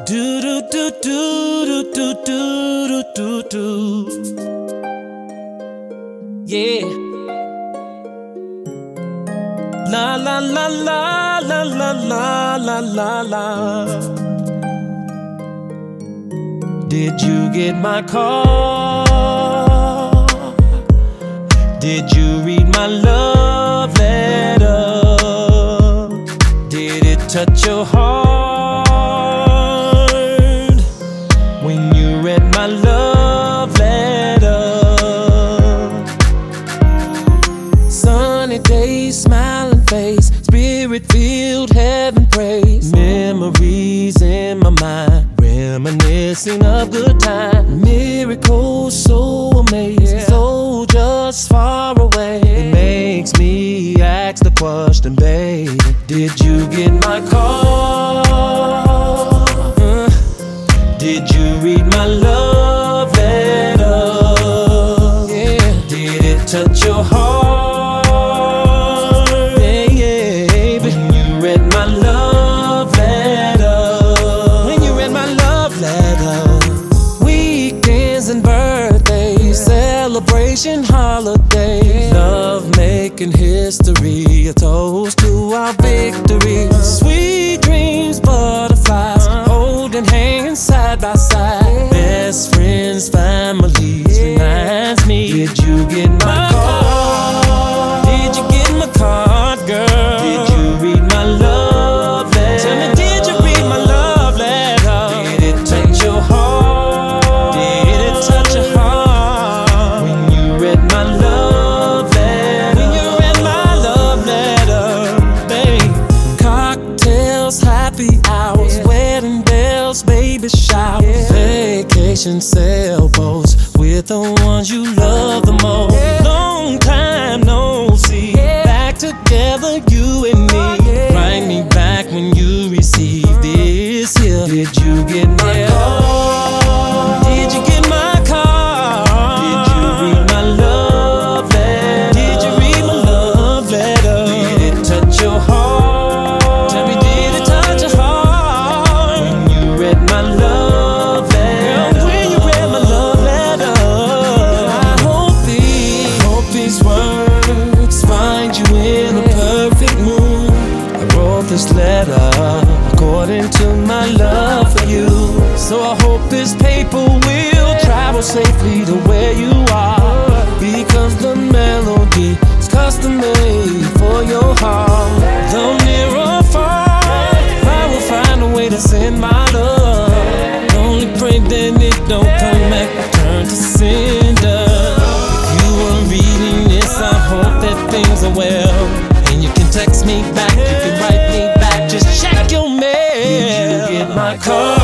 Do do do do do do do do do. Yeah. La la la la la la la la la la. Did you get my call? Did you read my love letter? Did it touch your heart when you read my love letter? Sunny days, smiling face, spirit-filled, heaven praise. Memories in my mind, reminiscing of good times. Miracles so amazing, so just far away. It makes me ask the question, baby, did you get my call? Did you read my love letter? Yeah. Did it touch your heart? Yeah, when you read my love letter. When you read my love letter. Weekends and birthdays, celebration holidays, love making history, a toast to our victory. Sweet dreams, butterflies, holding hands side by side. Best friends, families, reminds me. Did you get my call? Did you get my card, girl? Did you read my love letter? Tell me, did you read my love letter? Did it touch your heart? Did it touch your heart when you read my love letter? When you read my love letter, baby. Cocktails, happy hours, wedding bells, baby showers, vacation sailboats with the ones you love the most. Long time no see, back together you and me. Write me back when you receive this here. Did you get my call? Did you get my call? Did you read my love letter? Did you read my love letter? Did it touch your heart? Tell me, did it touch your heart when you read my love letter? Girl, when you read my love letter. I hope these words find you in a perfect mood. I wrote this letter according to my love for you. So I hope this paper will travel safely to where you are, because the melody is custom made for your heart. Though near or far, I will find a way to send my love. Only pray that it don't come back, turn to cinder. If you are reading this, I hope that things are well, and you can text me back, you can write me back, just check your mail. Did you get my call?